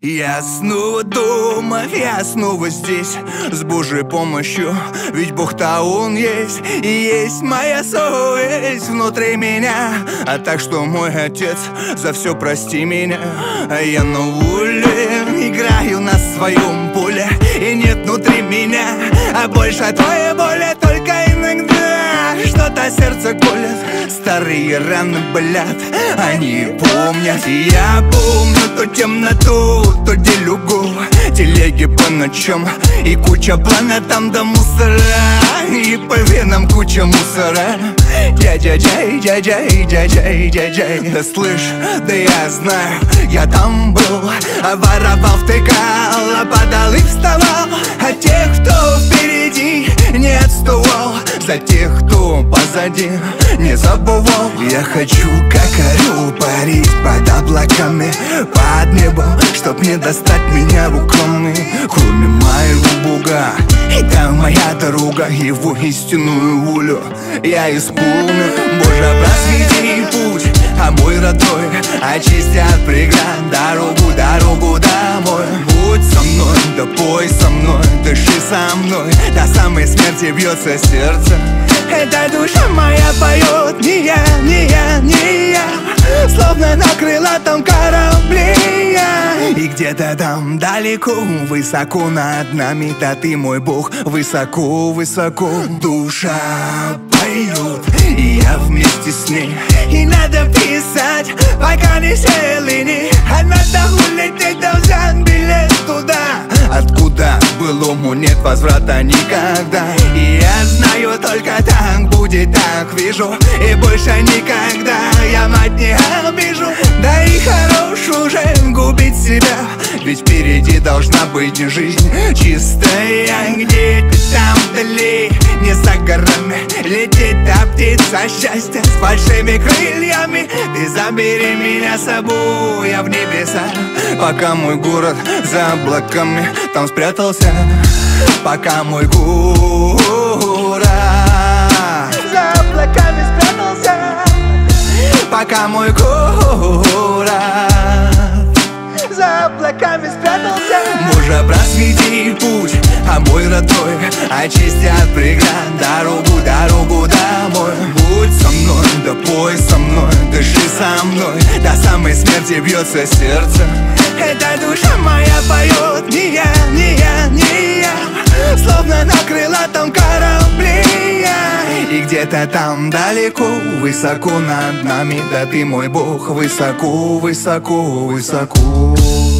Я снова дома, я снова здесь, с Божьей помощью, ведь Бог-то Он есть, и есть моя совесть внутри меня. А так что, мой Отец, за все прости меня. А я на уле, играю на своем поле, и нет внутри меня, а больше твоей боли. Только иногда что-то сердце колет, старые раны болят, они помнят. И я помню ту темноту, то делюгу, телеги по ночам и куча планет там до мусора, и по венам куча мусора. Дядя-дяй, дядя-дяй, дядя-дяй, дядя-дяй. Да слышь, да я знаю, я там был, воровал, втыкал, падал и вставал. А тех, кто впереди, не отступал, за тех, кто позади, не забывал. Я хочу, как орел, парить под облаками, под небом, чтоб не достать меня руками. Кроме моего Бога, это моя дорога, его истинную волю я исполню. Боже, просвети путь, а мой родной очисти от преград дорогу, дорогу домой. Будь со мной, да пой со мной, дыши со мной, до самой смерти бьется сердце. Эта душа моя поет, не я, не я, не я, словно на крылатом корабле я. И где-то там далеко, высоко над нами, да ты мой Бог, высоко, высоко. Душа поет, и я вместе с ней. И надо писать, пока не сели, а надо улететь, да взять билет туда, откуда былому нет возврата никогда. И я знаю, только так будет, так вижу, и больше никогда я мать не обижу. Да и хорош уже губить себя, ведь впереди должна быть жизнь чистая. Где-то там вдали, не за горами, летит та птица счастья с большими крыльями. Ты забери меня с собой, я в небеса, пока мой город за облаками там спрятался. Пока мой город за облаками спрятался, пока мой город за облаками спрятался. Боже, просвети путь, а мой родной очисти от преград дорогу, дорогу домой. Будь со мной, да пой со мной, дыши со мной, до самой смерти бьется сердце. Эта душа моя поет, не я, не я, не я, словно на крылатом корабле я. И где-то там далеко, высоко над нами, да ты мой Бог, высоко, высоко, высоко.